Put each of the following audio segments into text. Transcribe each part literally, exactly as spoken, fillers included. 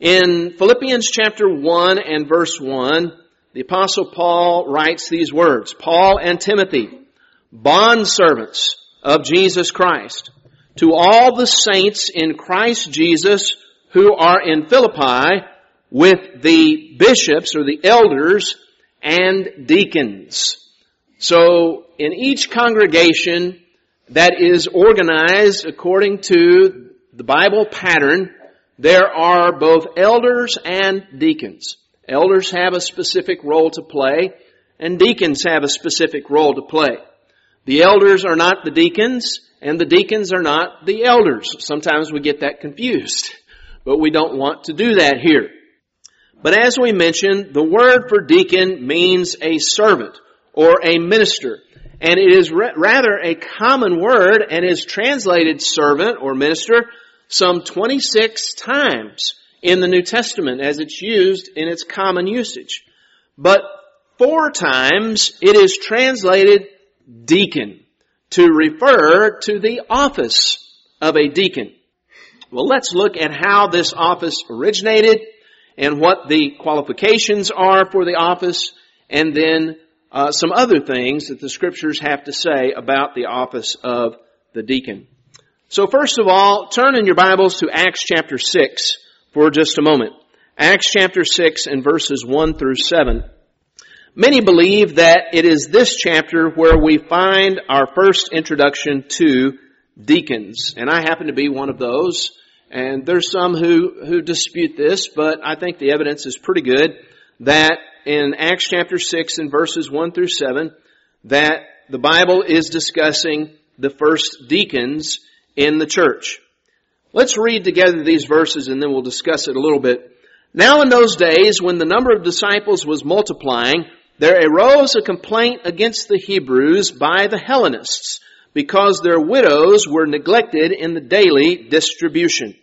In Philippians chapter one and verse one, the Apostle Paul writes these words, Paul and Timothy, bondservants of Jesus Christ, to all the saints in Christ Jesus who are in Philippi with the bishops or the elders and deacons. So in each congregation that is organized according to the Bible pattern, there are both elders and deacons. Elders have a specific role to play, and deacons have a specific role to play. The elders are not the deacons, and the deacons are not the elders. Sometimes we get that confused, but we don't want to do that here. But as we mentioned, the word for deacon means a servant or a minister. And it is ra- rather a common word and is translated servant or minister some twenty-six times in the New Testament as it's used in its common usage. But four times it is translated deacon to refer to the office of a deacon. Well, let's look at how this office originated and what the qualifications are for the office, and then uh, some other things that the Scriptures have to say about the office of the deacon. So first of all, turn in your Bibles to Acts chapter six for just a moment. Acts chapter six and verses one through seven. Many believe that it is this chapter where we find our first introduction to deacons. And I happen to be one of those. And there's some who, who dispute this, but I think the evidence is pretty good that in Acts chapter six and verses one through seven, that the Bible is discussing the first deacons in the church. Let's read together these verses and then we'll discuss it a little bit. Now in those days, when the number of disciples was multiplying, there arose a complaint against the Hebrews by the Hellenists, because their widows were neglected in the daily distribution.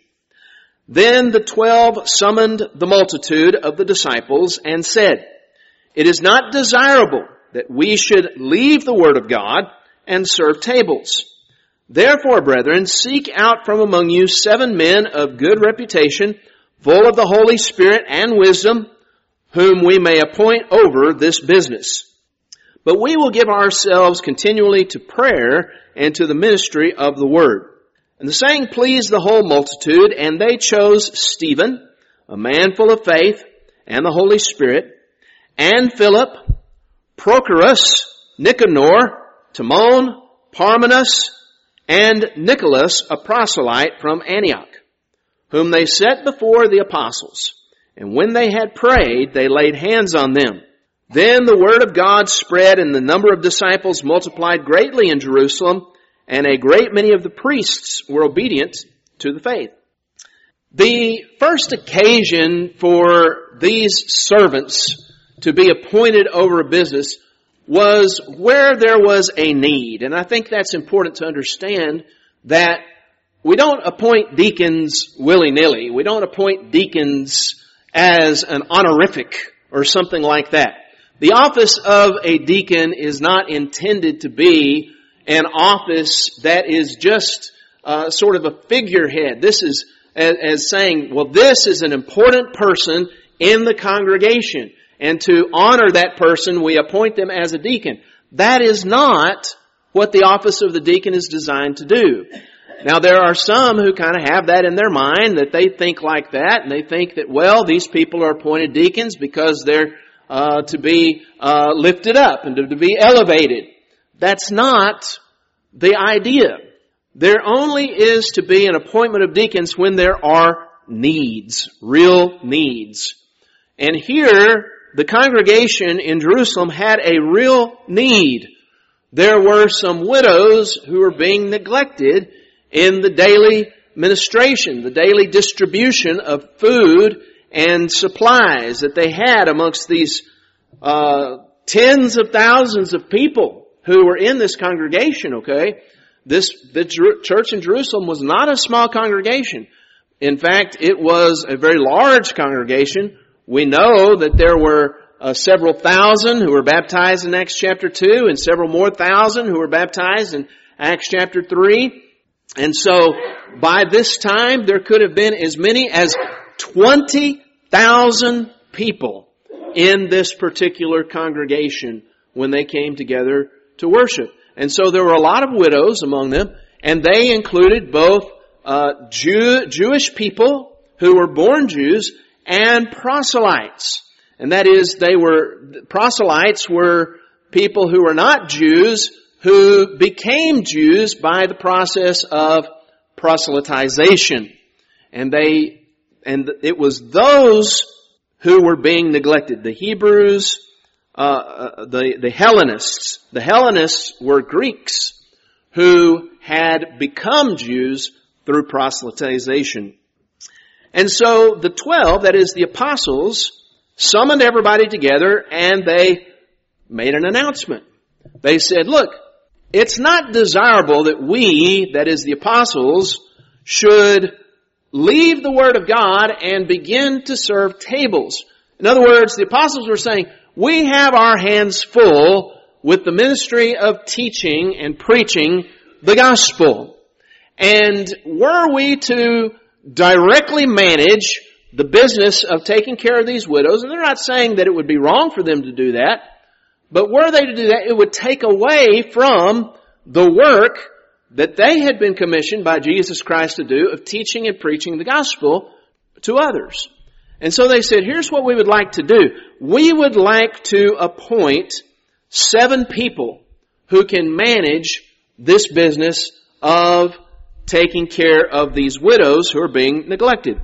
Then the twelve summoned the multitude of the disciples and said, It is not desirable that we should leave the word of God and serve tables. Therefore, brethren, seek out from among you seven men of good reputation, full of the Holy Spirit and wisdom, whom we may appoint over this business. But we will give ourselves continually to prayer and to the ministry of the word. And the saying pleased the whole multitude, and they chose Stephen, a man full of faith and the Holy Spirit, and Philip, Prochorus, Nicanor, Timon, Parmenas, and Nicholas, a proselyte from Antioch, whom they set before the apostles. And when they had prayed, they laid hands on them. Then the word of God spread, and the number of disciples multiplied greatly in Jerusalem, and a great many of the priests were obedient to the faith. The first occasion for these servants to be appointed over a business was where there was a need. And I think that's important to understand, that we don't appoint deacons willy-nilly. We don't appoint deacons as an honorific or something like that. The office of a deacon is not intended to be an office that is just uh, sort of a figurehead. This is as, as saying, well, this is an important person in the congregation, and to honor that person, we appoint them as a deacon. That is not what the office of the deacon is designed to do. Now, there are some who kind of have that in their mind, that they think like that, and they think that, well, these people are appointed deacons because they're uh, to be uh, lifted up and to, to be elevated. That's not the idea. There only is to be an appointment of deacons when there are needs, real needs. And here, the congregation in Jerusalem had a real need. There were some widows who were being neglected in the daily ministration, the daily distribution of food and supplies that they had amongst these uh, tens of thousands of people who were in this congregation, okay? This, the church in Jerusalem was not a small congregation. In fact, it was a very large congregation. We know that there were uh, several thousand who were baptized in Acts chapter two, and several more thousand who were baptized in Acts chapter three. And so, by this time, there could have been as many as twenty thousand people in this particular congregation when they came together to worship. And so there were a lot of widows among them, and they included both uh, Jew, Jewish people who were born Jews and proselytes. And that is, they were, proselytes were people who were not Jews who became Jews by the process of proselytization. And they, and it was those who were being neglected. The Hebrews, uh, the, the Hellenists. The Hellenists were Greeks who had become Jews through proselytization. And so the twelve, that is the apostles, summoned everybody together and they made an announcement. They said, look, it's not desirable that we, that is the apostles, should leave the Word of God and begin to serve tables. In other words, the apostles were saying, we have our hands full with the ministry of teaching and preaching the gospel. And were we to directly manage the business of taking care of these widows, and they're not saying that it would be wrong for them to do that, but were they to do that, it would take away from the work that they had been commissioned by Jesus Christ to do of teaching and preaching the gospel to others. And so they said, here's what we would like to do. We would like to appoint seven people who can manage this business of taking care of these widows who are being neglected.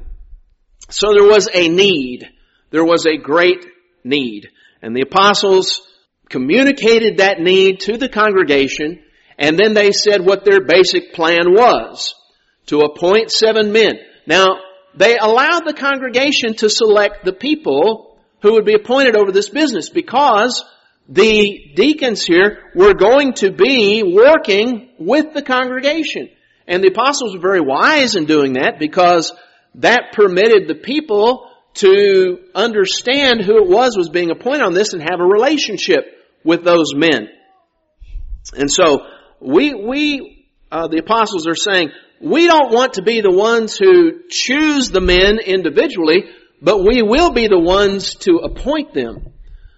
So there was a need. There was a great need. And the apostles communicated that need to the congregation, and then they said what their basic plan was, to appoint seven men. Now, they allowed the congregation to select the people who would be appointed over this business, because the deacons here were going to be working with the congregation. And the apostles were very wise in doing that, because that permitted the people to understand who it was was being appointed on this and have a relationship with those men. And so we, we, uh, the apostles are saying, we don't want to be the ones who choose the men individually, but we will be the ones to appoint them.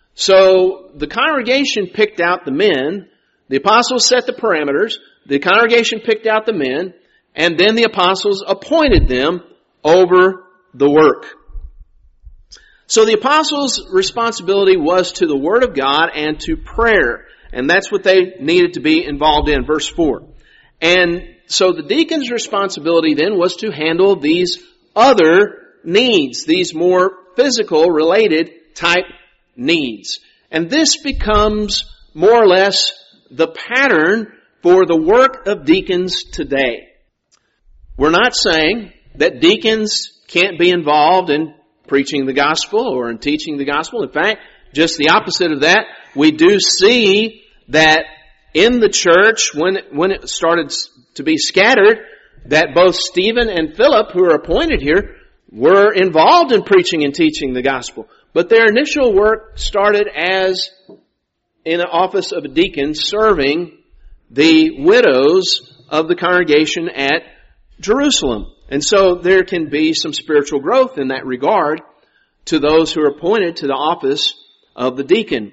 So the congregation picked out the men, the apostles set the parameters, the congregation picked out the men, and then the apostles appointed them over the work. So the apostles' responsibility was to the Word of God and to prayer. And that's what they needed to be involved in, verse four. And so the deacon's responsibility then was to handle these other needs, these more physical related type needs. And this becomes more or less the pattern for the work of deacons today. We're not saying that deacons can't be involved in preaching the gospel or in teaching the gospel. In fact, just the opposite of that. We do see that in the church, when it, when it started to be scattered, that both Stephen and Philip, who are appointed here, were involved in preaching and teaching the gospel. But their initial work started as in the office of a deacon, serving the widows of the congregation at Jerusalem. And so there can be some spiritual growth in that regard to those who are appointed to the office of the deacon.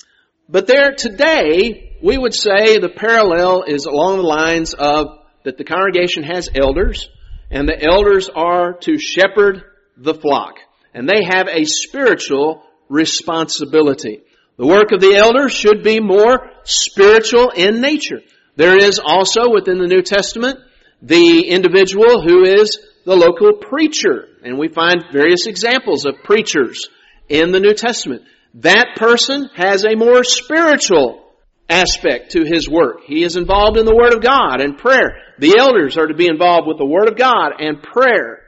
But there today, we would say the parallel is along the lines of that the congregation has elders, and the elders are to shepherd the flock. And they have a spiritual responsibility. The work of the elders should be more spiritual in nature. There is also within the New Testament the individual who is the local preacher. And we find various examples of preachers in the New Testament. That person has a more spiritual aspect to his work. He is involved in the Word of God and prayer. The elders are to be involved with the Word of God and prayer.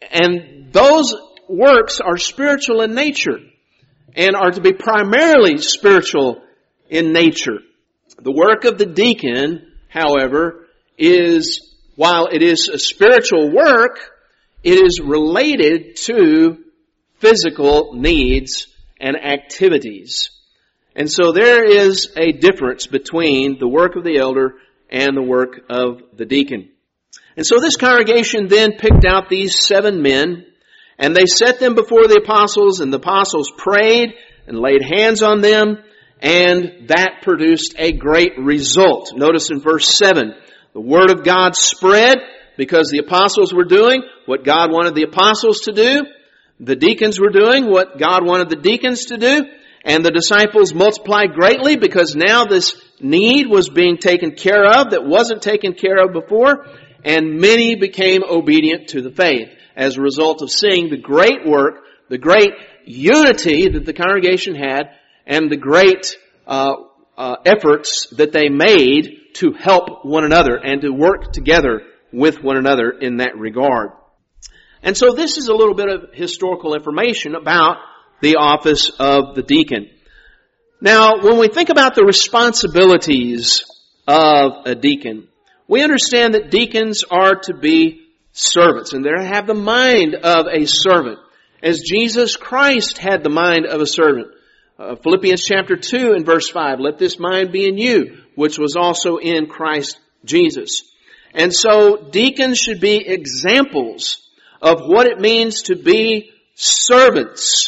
And those works are spiritual in nature and are to be primarily spiritual in nature. The work of the deacon, however, is, while it is a spiritual work, it is related to physical needs and activities. And so there is a difference between the work of the elder and the work of the deacon. And so this congregation then picked out these seven men, And they set them before the apostles, and the apostles prayed and laid hands on them, and that produced a great result. Notice in verse seven, the Word of God spread because the apostles were doing what God wanted the apostles to do. The deacons were doing what God wanted the deacons to do. And the disciples multiplied greatly because now this need was being taken care of that wasn't taken care of before. And many became obedient to the faith as a result of seeing the great work, the great unity that the congregation had, and the great uh, uh, efforts that they made to help one another and to work together with one another in that regard. And so this is a little bit of historical information about the office of the deacon. Now, when we think about the responsibilities of a deacon, we understand that deacons are to be servants, and they have the mind of a servant, as Jesus Christ had the mind of a servant. Uh, Philippians chapter two and verse five, let this mind be in you, which was also in Christ Jesus. And so deacons should be examples of what it means to be servants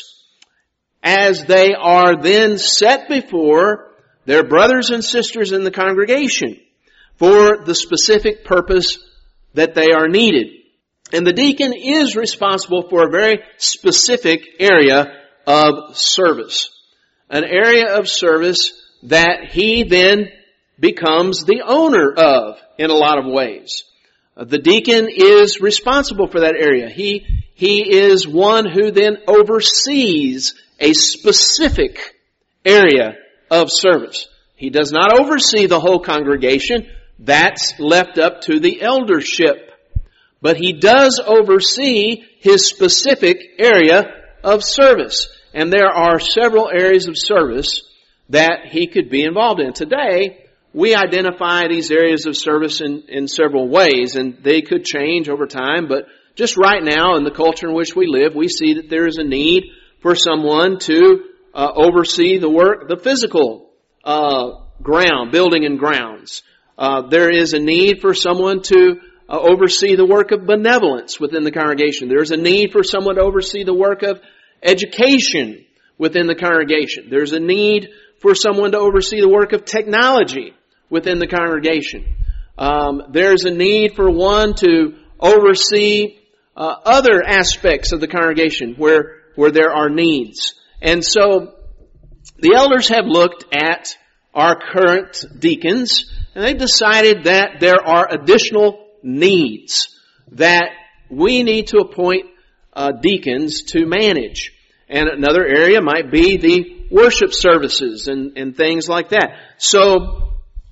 as they are then set before their brothers and sisters in the congregation for the specific purpose that they are needed. And the deacon is responsible for a very specific area of service. An area of service that he then becomes the owner of in a lot of ways. The deacon is responsible for that area. He, he is one who then oversees a specific area of service. He does not oversee the whole congregation. That's left up to the eldership. But he does oversee his specific area of service. And there are several areas of service that he could be involved in. Today, we identify these areas of service in, in several ways, and they could change over time. But just right now, in the culture in which we live, we see that there is a need for someone to uh, oversee the work, the physical uh, ground, building and grounds. Uh, there is a need for someone to uh, oversee the work of benevolence within the congregation. There is a need for someone to oversee the work of education within the congregation. There's a need for someone to oversee the work of technology within the congregation. Um, there's a need for one to oversee uh, other aspects of the congregation where where there are needs. And so the elders have looked at our current deacons, and they've decided that there are additional needs that we need to appoint uh, deacons to manage. And another area might be the worship services and, and things like that. So,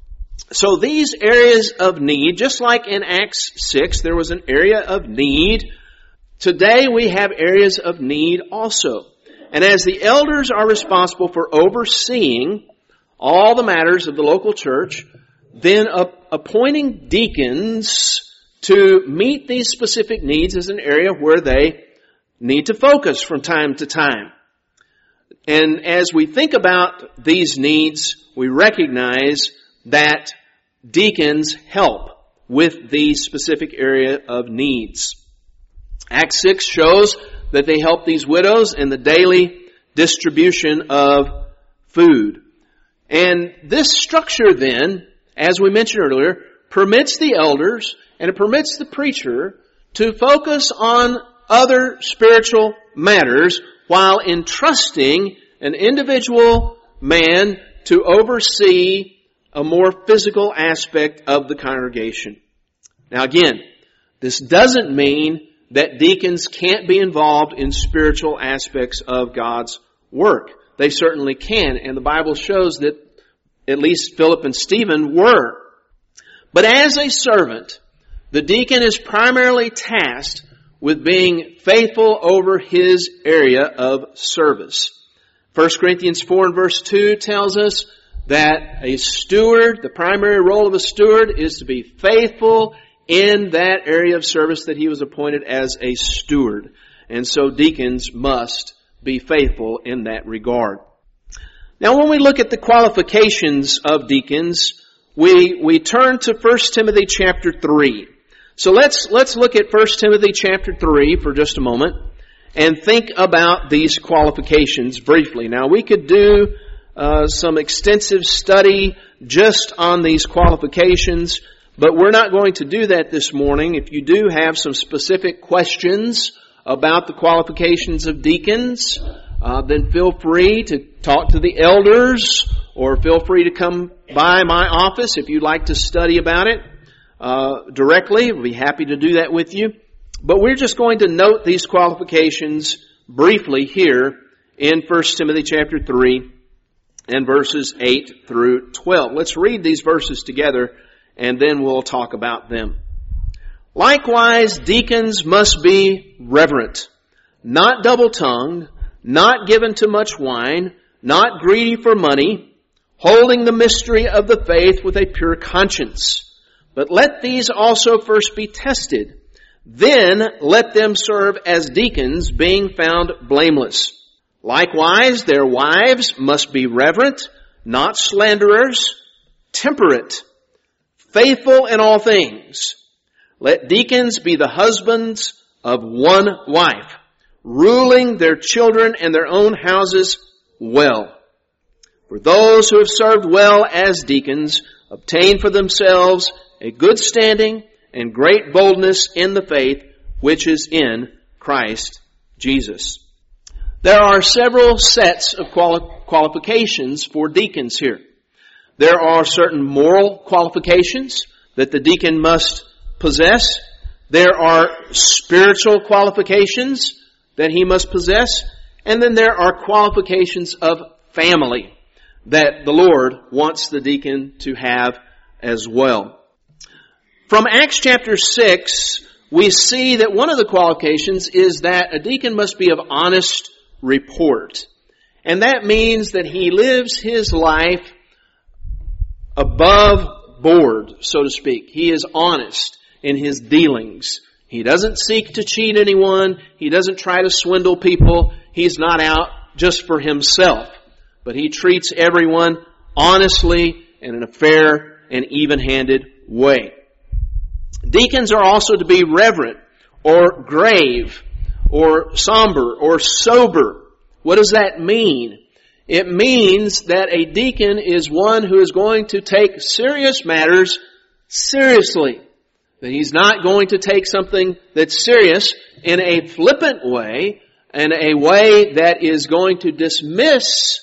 so these areas of need, just like in Acts six, there was an area of need. Today we have areas of need also. And as the elders are responsible for overseeing all the matters of the local church, then appointing deacons to meet these specific needs is an area where they need to focus from time to time. And as we think about these needs, we recognize that deacons help with the specific area of needs. Acts six shows that they help these widows in the daily distribution of food. And this structure then, as we mentioned earlier, permits the elders and it permits the preacher to focus on other spiritual matters while entrusting an individual man to oversee a more physical aspect of the congregation. Now again, this doesn't mean that deacons can't be involved in spiritual aspects of God's work. They certainly can, and the Bible shows that at least Philip and Stephen were. But as a servant, the deacon is primarily tasked with being faithful over his area of service. First Corinthians four and verse two tells us that a steward, the primary role of a steward is to be faithful in that area of service that he was appointed as a steward. And so deacons must be faithful in that regard. Now when we look at the qualifications of deacons, we, we turn to First Timothy chapter three. So let's, let's look at First Timothy chapter three for just a moment. and think about these qualifications briefly. Now, we could do uh, some extensive study just on these qualifications, but we're not going to do that this morning. If you do have some specific questions about the qualifications of deacons, uh, then feel free to talk to the elders, or feel free to come by my office if you'd like to study about it uh, directly. We'll be happy to do that with you. But we're just going to note these qualifications briefly here in First Timothy chapter three and verses eight through twelve. Let's read these verses together, and then we'll talk about them. Likewise, deacons must be reverent, not double-tongued, not given to much wine, not greedy for money, holding the mystery of the faith with a pure conscience. But let these also first be tested. Then let them serve as deacons, being found blameless. Likewise, their wives must be reverent, not slanderers, temperate, faithful in all things. Let deacons be the husbands of one wife, ruling their children and their own houses well. For those who have served well as deacons obtain for themselves a good standing and great boldness in the faith which is in Christ Jesus. There are several sets of quali- qualifications for deacons here. There are certain moral qualifications that the deacon must possess. There are spiritual qualifications that he must possess. And then there are qualifications of family that the Lord wants the deacon to have as well. From Acts chapter six, we see that one of the qualifications is that a deacon must be of honest report. And that means that he lives his life above board, so to speak. He is honest in his dealings. He doesn't seek to cheat anyone. He doesn't try to swindle people. He's not out just for himself. But he treats everyone honestly and in a fair and even-handed way. Deacons are also to be reverent or grave or somber or sober. What does that mean? It means that a deacon is one who is going to take serious matters seriously. That he's not going to take something that's serious in a flippant way, in a way that is going to dismiss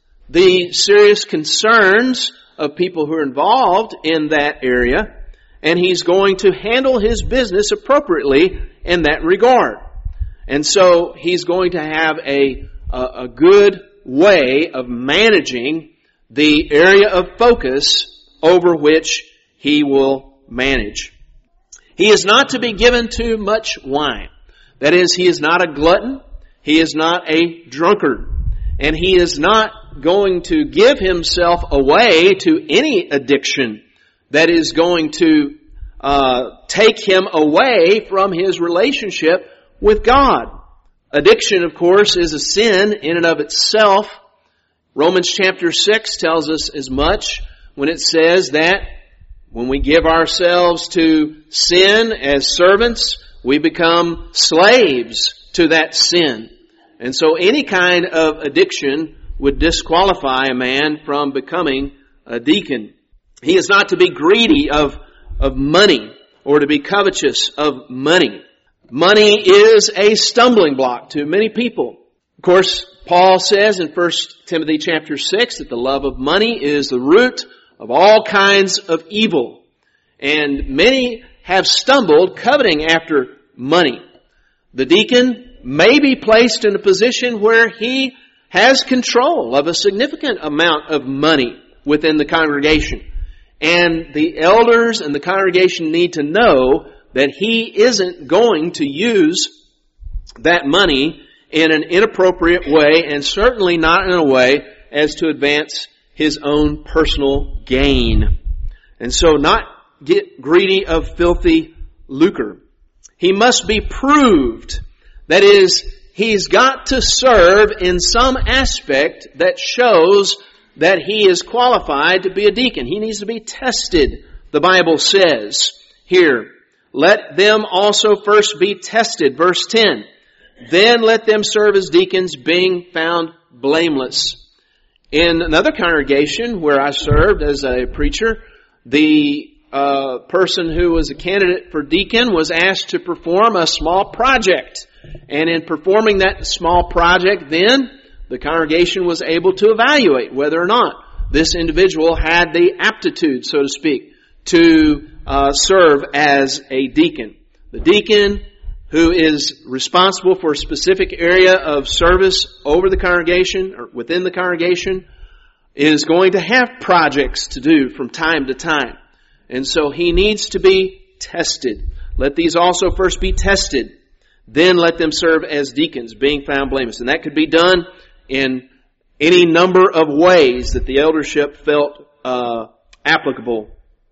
the serious concerns of people who are involved in that area, and he's going to handle his business appropriately in that regard. And so he's going to have a, a, a good way of managing the area of focus over which he will manage. He is not to be given to much wine. That is, he is not a glutton. He is not a drunkard. And he is not going to give himself away to any addiction that is going to uh, take him away from his relationship with God. Addiction, of course, is a sin in and of itself. Romans chapter six tells us as much when it says that when we give ourselves to sin as servants, we become slaves to that sin. And so any kind of addiction would disqualify a man from becoming a deacon. He is not to be greedy of, of money or to be covetous of money. Money is a stumbling block to many people. Of course, Paul says in First Timothy chapter six that the love of money is the root of all kinds of evil. And many have stumbled coveting after money. The deacon may be placed in a position where he has control of a significant amount of money within the congregation. And the elders and the congregation need to know that he isn't going to use that money in an inappropriate way, and certainly not in a way as to advance his own personal gain. And so not get greedy of filthy lucre. He must be proved. That is, he's got to serve in some aspect that shows that he is qualified to be a deacon. He needs to be tested, the Bible says here. Let them also first be tested. Verse ten. then let them serve as deacons, being found blameless. In another congregation where I served as a preacher, the uh, person who was a candidate for deacon was asked to perform a small project. And in performing that small project, then the congregation was able to evaluate whether or not this individual had the aptitude, so to speak, to uh, serve as a deacon. The deacon, who is responsible for a specific area of service over the congregation or within the congregation, is going to have projects to do from time to time. And so he needs to be tested. Let these also first be tested. Then let them serve as deacons, being found blameless. And that could be done in any number of ways that the eldership felt uh, applicable.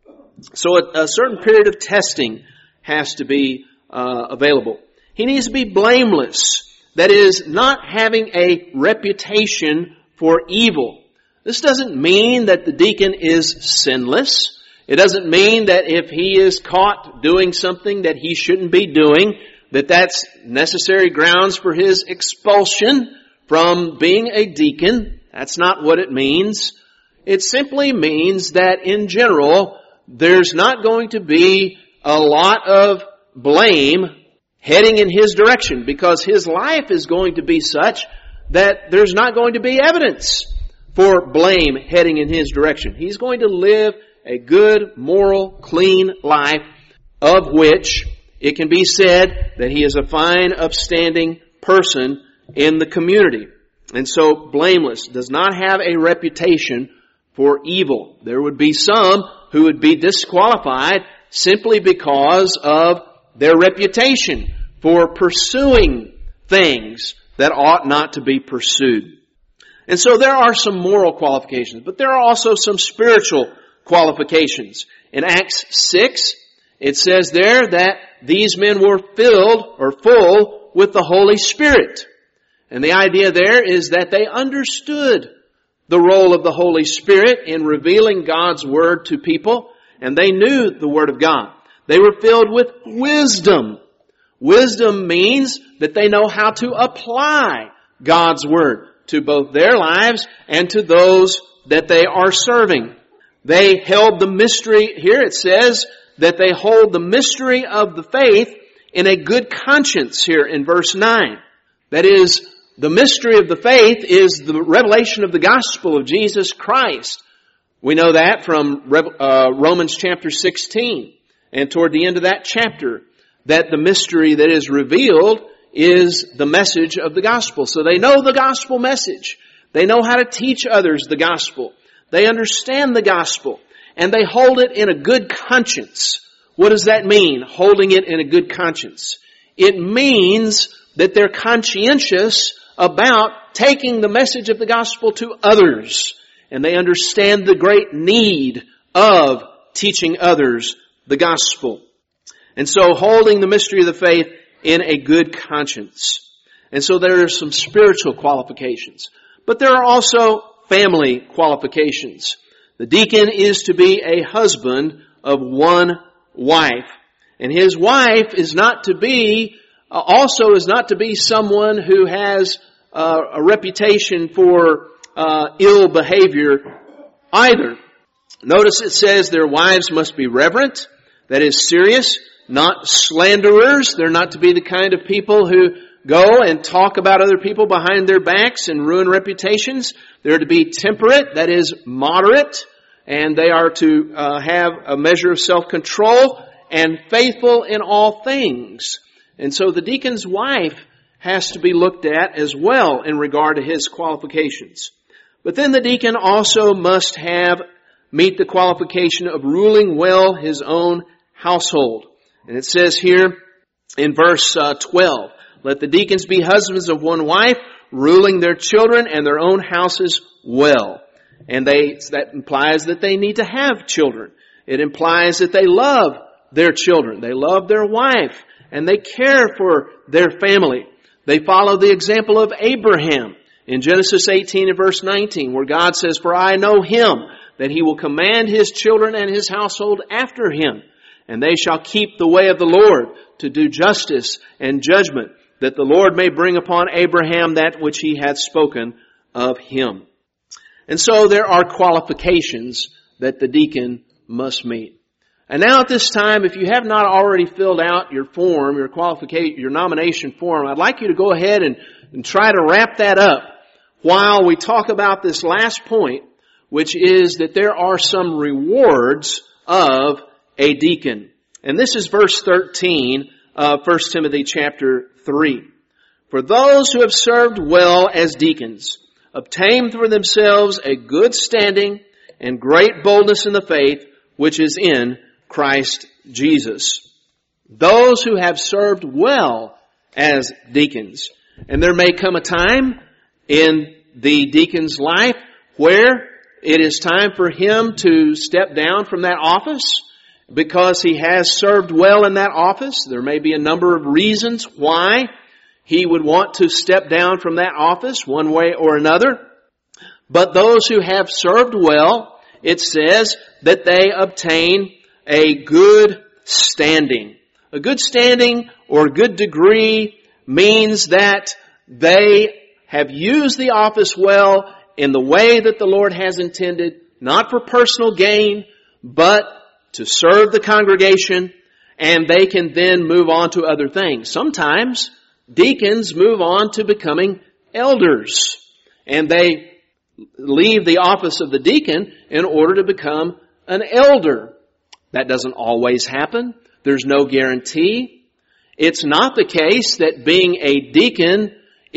So a, a certain period of testing has to be uh, available. He needs to be blameless. That is, not having a reputation for evil. This doesn't mean that the deacon is sinless. It doesn't mean that if he is caught doing something that he shouldn't be doing, that that's necessary grounds for his expulsion from being a deacon. That's not what it means. It simply means that in general, there's not going to be a lot of blame heading in his direction, because his life is going to be such that there's not going to be evidence for blame heading in his direction. He's going to live a good, moral, clean life, of which it can be said that he is a fine, upstanding person in the community. And so blameless, does not have a reputation for evil. There would be some who would be disqualified simply because of their reputation for pursuing things that ought not to be pursued. And so there are some moral qualifications, but there are also some spiritual qualifications. In Acts six, it says there that these men were filled or full with the Holy Spirit. And the idea there is that they understood the role of the Holy Spirit in revealing God's Word to people, and they knew the Word of God. They were filled with wisdom. Wisdom means that they know how to apply God's Word to both their lives and to those that they are serving. They held the mystery, here it says that they hold the mystery of the faith in a good conscience here in verse nine. That is, the mystery of the faith is the revelation of the gospel of Jesus Christ. We know that from uh, Romans chapter sixteen. And toward the end of that chapter, that the mystery that is revealed is the message of the gospel. So they know the gospel message. They know how to teach others the gospel. They understand the gospel. And they hold it in a good conscience. What does that mean, holding it in a good conscience? It means that they're conscientious about taking the message of the gospel to others. And they understand the great need of teaching others the gospel. And so holding the mystery of the faith in a good conscience. And so there are some spiritual qualifications. But there are also family qualifications. The deacon is to be a husband of one wife. And his wife is not to be, uh, also is not to be someone who has uh, a reputation for uh, ill behavior either. Notice it says their wives must be reverent, that is serious, not slanderers. They're not to be the kind of people who go and talk about other people behind their backs and ruin reputations. They're to be temperate, that is moderate, and they are to uh, have a measure of self-control and faithful in all things. And so the deacon's wife has to be looked at as well in regard to his qualifications. But then the deacon also must have, meet the qualification of ruling well his own household. And it says here in verse uh, twelve, let the deacons be husbands of one wife, ruling their children and their own houses well. And they, that implies that they need to have children. It implies that they love their children. They love their wife and they care for their family. They follow the example of Abraham in Genesis eighteen and verse nineteen, where God says, for I know him, that he will command his children and his household after him. And they shall keep the way of the Lord to do justice and judgment that the Lord may bring upon Abraham that which he hath spoken of him. And so there are qualifications that the deacon must meet. And now at this time, if you have not already filled out your form, your qualification, your nomination form, I'd like you to go ahead and, and try to wrap that up while we talk about this last point, which is that there are some rewards of a deacon. And this is verse thirteen of First Timothy chapter three. For those who have served well as deacons obtain for themselves a good standing and great boldness in the faith which is in Christ Jesus. Those who have served well as deacons. And there may come a time in the deacon's life where it is time for him to step down from that office because he has served well in that office. There may be a number of reasons why he would want to step down from that office one way or another. But those who have served well, it says that they obtain a good standing. A good standing or a good degree means that they have used the office well in the way that the Lord has intended, not for personal gain, but to serve the congregation, and they can then move on to other things. Sometimes deacons move on to becoming elders, and they leave the office of the deacon in order to become an elder. That doesn't always happen. There's no guarantee. It's not the case that being a deacon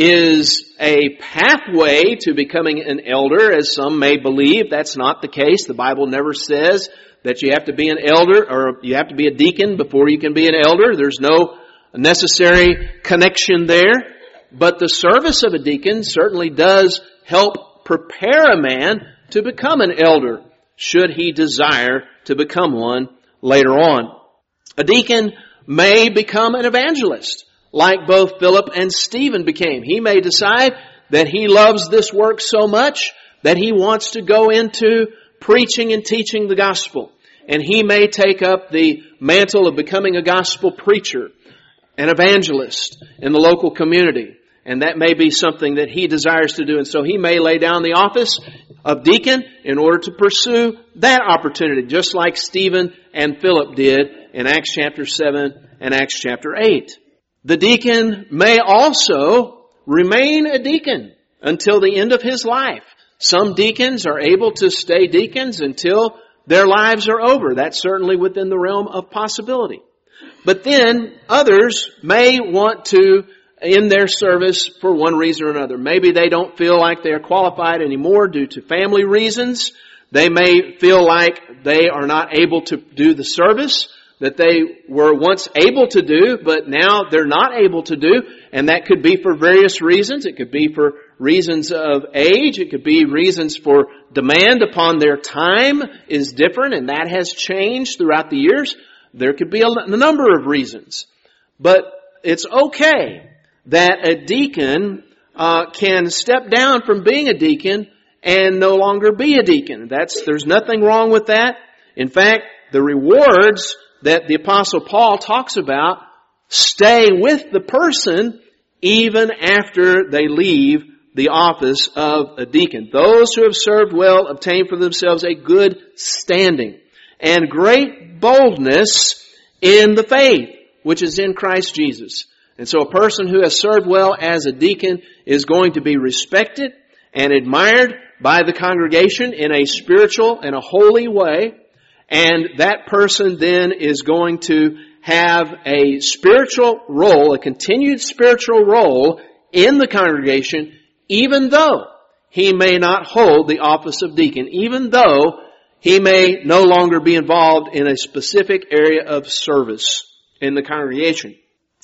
is a pathway to becoming an elder, as some may believe. That's not the case. The Bible never says that you have to be an elder or you have to be a deacon before you can be an elder. There's no necessary connection there. But the service of a deacon certainly does help prepare a man to become an elder, should he desire to become one later on. A deacon may become an evangelist, like both Philip and Stephen became. He may decide that he loves this work so much that he wants to go into preaching and teaching the gospel. And he may take up the mantle of becoming a gospel preacher, an evangelist in the local community. And that may be something that he desires to do. And so he may lay down the office of deacon in order to pursue that opportunity, just like Stephen and Philip did in Acts chapter seven and Acts chapter eight. The deacon may also remain a deacon until the end of his life. Some deacons are able to stay deacons until their lives are over. That's certainly within the realm of possibility. But then others may want to end their service for one reason or another. Maybe they don't feel like they are qualified anymore due to family reasons. They may feel like they are not able to do the service that they were once able to do, but now they're not able to do. And that could be for various reasons. It could be for reasons of age. It could be reasons for demand upon their time is different, and that has changed throughout the years. There could be a number of reasons. But it's okay that a deacon uh, can step down from being a deacon and no longer be a deacon. That's there's nothing wrong with that. In fact, the rewards that the Apostle Paul talks about stay with the person even after they leave the office of a deacon. Those who have served well obtain for themselves a good standing and great boldness in the faith, which is in Christ Jesus. And so a person who has served well as a deacon is going to be respected and admired by the congregation in a spiritual and a holy way. And that person then is going to have a spiritual role, a continued spiritual role in the congregation, even though he may not hold the office of deacon, even though he may no longer be involved in a specific area of service in the congregation.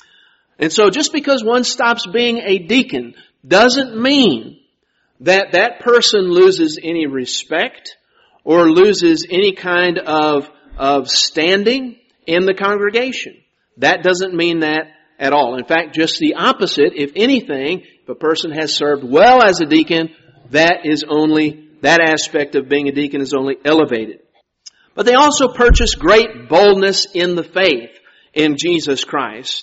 And so just because one stops being a deacon doesn't mean that that person loses any respect or loses any kind of, of standing in the congregation. That doesn't mean that at all. In fact, just the opposite. If anything, if a person has served well as a deacon, that is only, that aspect of being a deacon is only elevated. But they also purchase great boldness in the faith in Jesus Christ.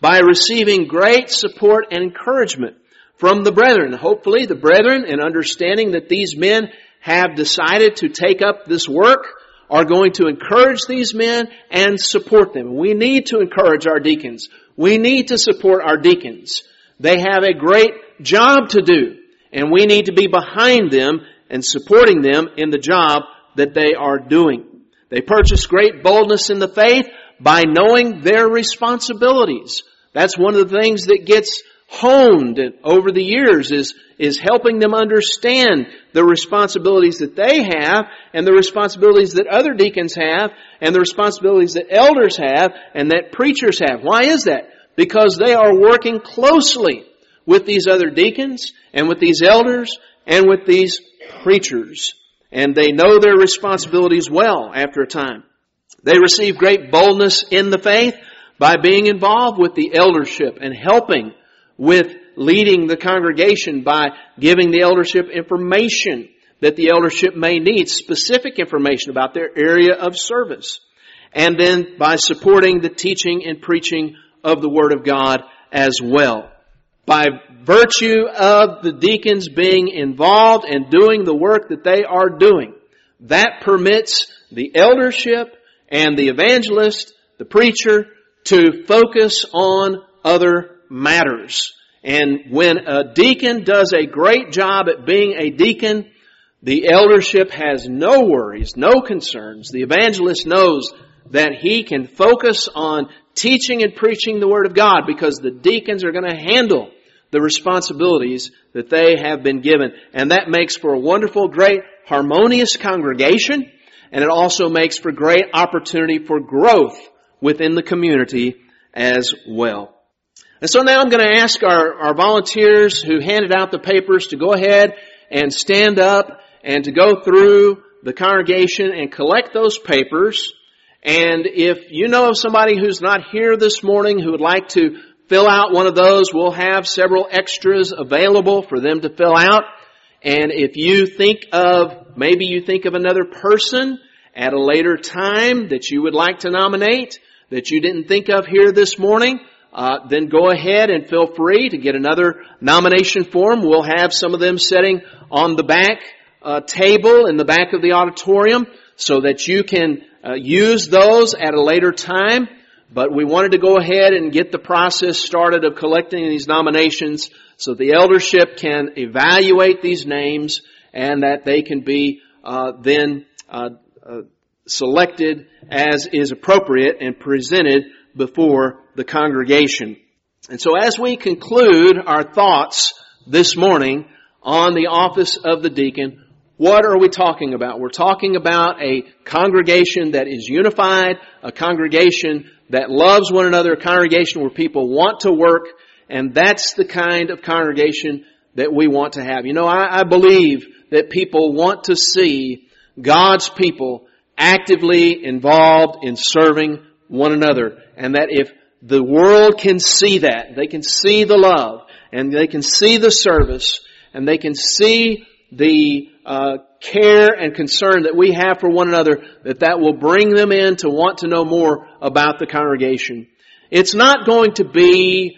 by receiving great support and encouragement from the brethren. Hopefully the brethren, in understanding that these men have decided to take up this work, are going to encourage these men and support them. We need to encourage our deacons. We need to support our deacons. They have a great job to do, and we need to be behind them and supporting them in the job that they are doing. They purchase great boldness in the faith by knowing their responsibilities. That's one of the things that gets honed over the years is, is helping them understand the responsibilities that they have and the responsibilities that other deacons have and the responsibilities that elders have and that preachers have. Why is that? Because they are working closely with these other deacons and with these elders and with these preachers. And they know their responsibilities well after a time. They receive great boldness in the faith by being involved with the eldership and helping with leading the congregation by giving the eldership information that the eldership may need, specific information about their area of service. And then by supporting the teaching and preaching of the Word of God as well. By virtue of the deacons being involved and doing the work that they are doing, that permits the eldership and the evangelist, the preacher, to focus on other matters. And when a deacon does a great job at being a deacon, the eldership has no worries, no concerns. The evangelist knows that he can focus on teaching and preaching the Word of God because the deacons are going to handle the responsibilities that they have been given. And that makes for a wonderful, great, harmonious congregation. And it also makes for great opportunity for growth within the community as well. And so now I'm going to ask our, our volunteers who handed out the papers to go ahead and stand up and to go through the congregation and collect those papers. And if you know of somebody who's not here this morning who would like to fill out one of those, we'll have several extras available for them to fill out. And if you think of, maybe you think of another person at a later time that you would like to nominate, that you didn't think of here this morning, uh, then go ahead and feel free to get another nomination form. We'll have some of them sitting on the back uh, table in the back of the auditorium so that you can uh, use those at a later time. But we wanted to go ahead and get the process started of collecting these nominations so the eldership can evaluate these names and that they can be uh, then uh, uh, selected as is appropriate and presented before the congregation. And so as we conclude our thoughts this morning on the office of the deacon, what are we talking about? We're talking about a congregation that is unified, a congregation that loves one another, a congregation where people want to work, and that's the kind of congregation that we want to have. You know, I, I believe that people want to see God's people actively involved in serving one another, and that if the world can see that, they can see the love, and they can see the service, and they can see the uh, care and concern that we have for one another, that that will bring them in to want to know more about the congregation. It's not going to be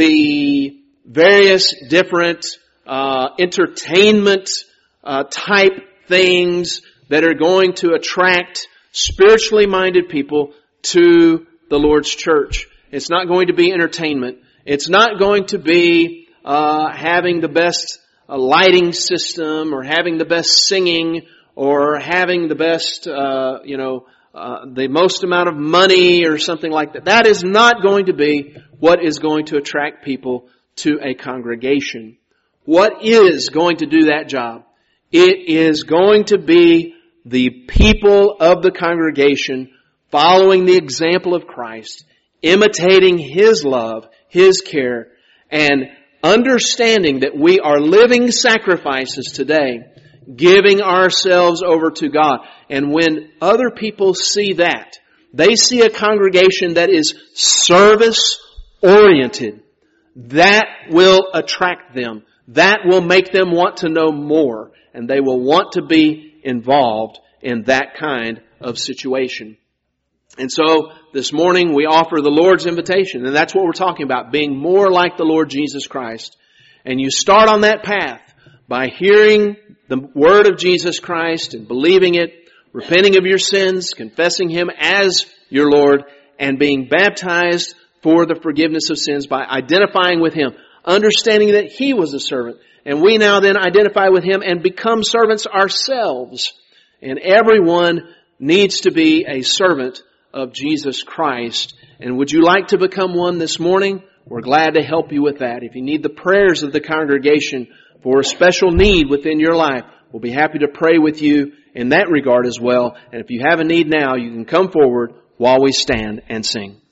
the various different uh, entertainment uh, type things that are going to attract spiritually minded people to the Lord's church. It's not going to be entertainment. It's not going to be uh, having the best a lighting system or having the best singing or having the best, uh, you know, uh, the most amount of money or something like that. That is not going to be what is going to attract people to a congregation. What is going to do that job? It is going to be the people of the congregation following the example of Christ, imitating His love, His care, and understanding that we are living sacrifices today, giving ourselves over to God. And when other people see that, they see a congregation that is service-oriented, that will attract them. That will make them want to know more, and they will want to be involved in that kind of situation. And so this morning we offer the Lord's invitation, and that's what we're talking about, being more like the Lord Jesus Christ. And you start on that path by hearing the word of Jesus Christ and believing it, repenting of your sins, confessing Him as your Lord, and being baptized for the forgiveness of sins by identifying with Him, understanding that He was a servant. And we now then identify with Him and become servants ourselves. And everyone needs to be a servant of Jesus Christ. And would you like to become one this morning? We're glad to help you with that. If you need the prayers of the congregation for a special need within your life, we'll be happy to pray with you in that regard as well. And if you have a need now, you can come forward while we stand and sing.